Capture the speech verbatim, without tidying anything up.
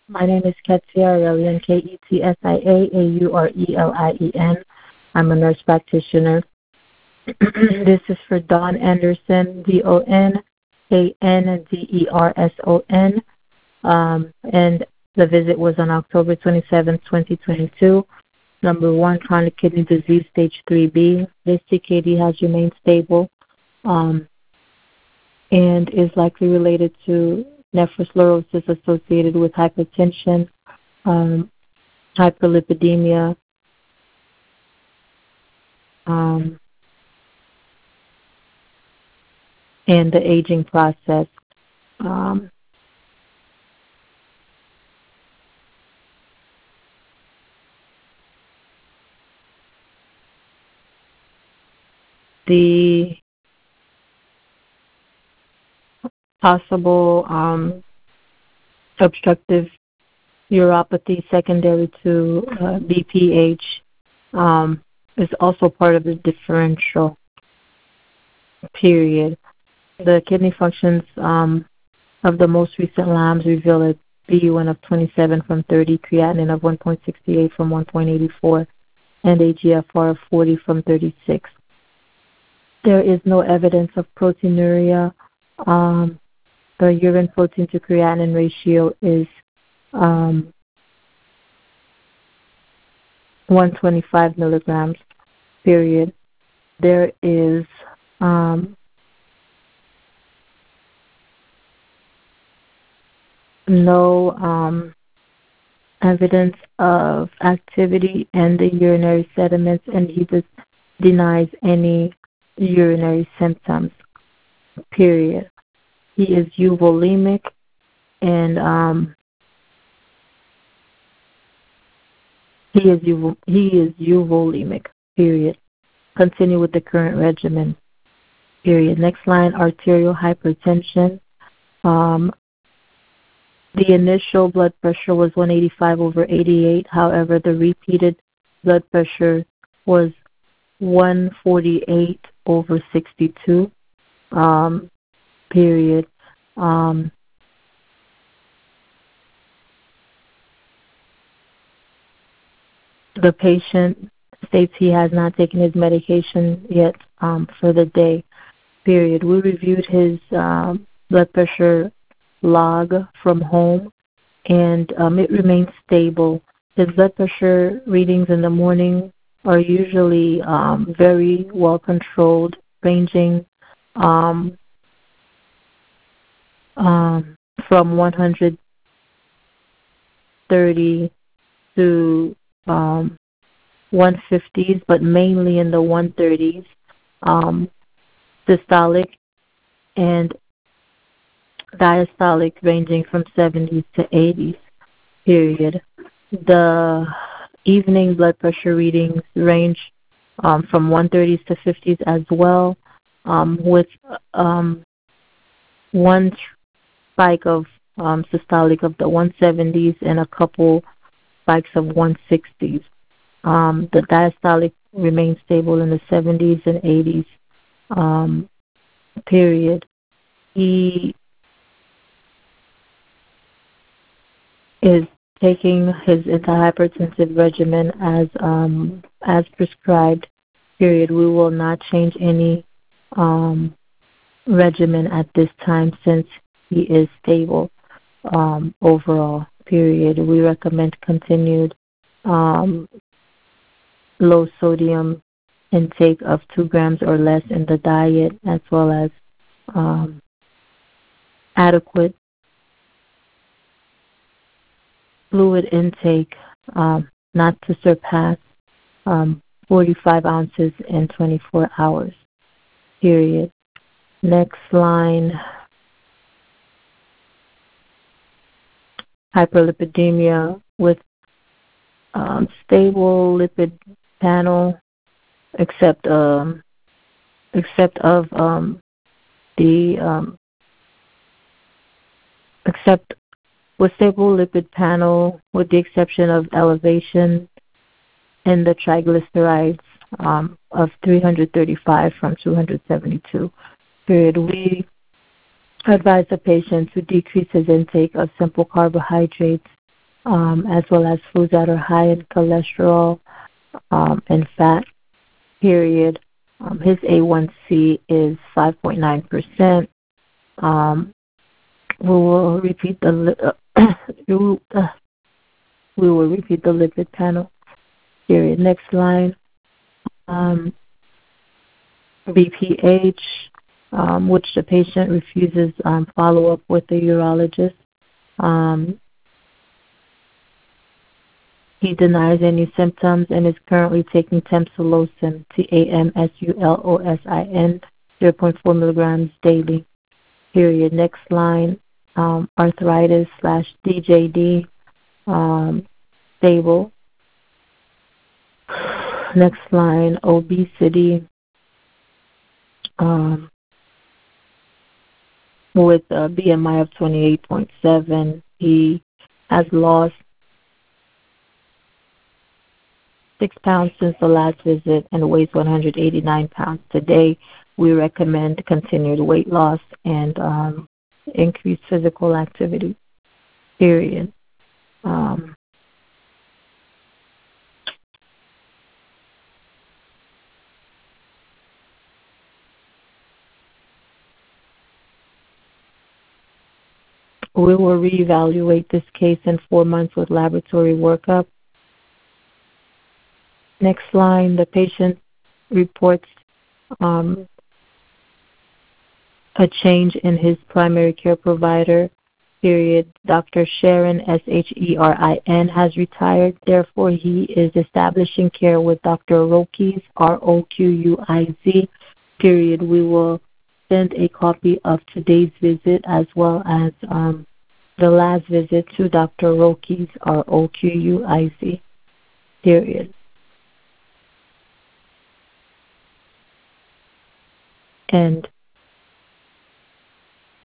My name is Ketsia Aurelian, K E T S I A A U R E L I E N. I'm a nurse practitioner. This is for Don Anderson, D O N A N D E R S O N. Um, and the visit was on October twenty-seventh, twenty twenty-two. Number one, chronic kidney disease, stage three B. This C K D has remained stable um, and is likely related to nephrosclerosis associated with hypertension, um, hyperlipidemia, um, and the aging process. Um, the possible um, obstructive uropathy secondary to uh, B P H um, is also part of the differential period. The kidney functions um, of the most recent labs reveal a B U N of twenty-seven from thirty, creatinine of one point six eight from one point eight four, and a G F R of forty from thirty-six. There is no evidence of proteinuria. Um, the urine protein to creatinine ratio is um, one hundred twenty-five milligrams, period. There is um, no um, evidence of activity in the urinary sediments, and he just denies any urinary symptoms, period. He is euvolemic, and um, he is euvo- he is euvolemic, period. Continue with the current regimen, period. Next line, arterial hypertension. Um, the initial blood pressure was one eighty-five over eighty-eight. However, the repeated blood pressure was one forty-eight over sixty-two, um, period. Um, the patient states he has not taken his medication yet um, for the day, period. We reviewed his um, blood pressure log from home, and um, it remains stable. His blood pressure readings in the morning are usually um, very well controlled, ranging um, um, from one hundred thirty to um, one fifties, but mainly in the one thirties, um, systolic, and diastolic ranging from seventies to eighties, period. The evening blood pressure readings range um, from one thirties to fifties as well, um, with um, one spike of um, systolic of the one seventies and a couple spikes of one sixties. Um, the diastolic remains stable in the seventies and eighties, um, period. He is taking his antihypertensive regimen as um, as prescribed, period. We will not change any um, regimen at this time since he is stable um, overall, period. We recommend continued um, low sodium intake of two grams or less in the diet, as well as um, adequate fluid intake, um, not to surpass um, forty-five ounces in twenty-four hours, period. Next line, hyperlipidemia with um, stable lipid panel, except um, except of um, the um, except with stable lipid panel, with the exception of elevation in the triglycerides um, of three hundred thirty-five from two hundred seventy-two. Period. We advise the patient to decrease his intake of simple carbohydrates um, as well as foods that are high in cholesterol um, and fat, period. Um, his A one C is five point nine percent. Um, we will repeat the li- uh, we will repeat the lipid panel, period. Next line. Um, B P H, um, which the patient refuses um, follow-up with the urologist. Um, he denies any symptoms and is currently taking tamsulosin, T A M S U L O S I N, zero point four milligrams daily, period. Next line, um, arthritis slash D J D, um, stable. Next line, obesity, um, with a B M I of twenty-eight point seven. He has lost six pounds since the last visit and weighs one hundred eighty-nine pounds today. We recommend continued weight loss and um, increased physical activity, period. Um, we will reevaluate this case in four months with laboratory workup. Next line, the patient reports um, a change in his primary care provider, period. Doctor Sharon, S H E R I N, has retired. Therefore, he is establishing care with Doctor Roquiz, R O Q U I Z, period. We will send a copy of today's visit as well as um, the last visit to Doctor Roquiz, R O Q U I Z, period. And